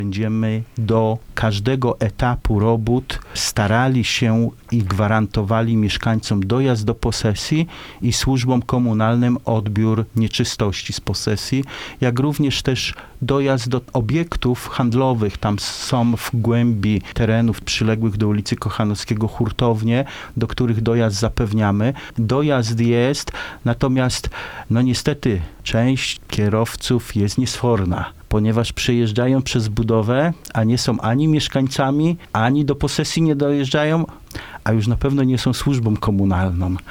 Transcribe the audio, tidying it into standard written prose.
Będziemy do każdego etapu robót starali się i gwarantowali mieszkańcom dojazd do posesji i służbom komunalnym odbiór nieczystości z posesji, jak również też dojazd do obiektów handlowych. Tam są w głębi terenów przyległych do ulicy Kochanowskiego hurtownie, do których dojazd zapewniamy. Dojazd jest, natomiast no niestety część kierowców jest niesforna, ponieważ przejeżdżają przez budowę, a nie są ani mieszkańcami, ani do posesji nie dojeżdżają, a już na pewno nie są służbą komunalną.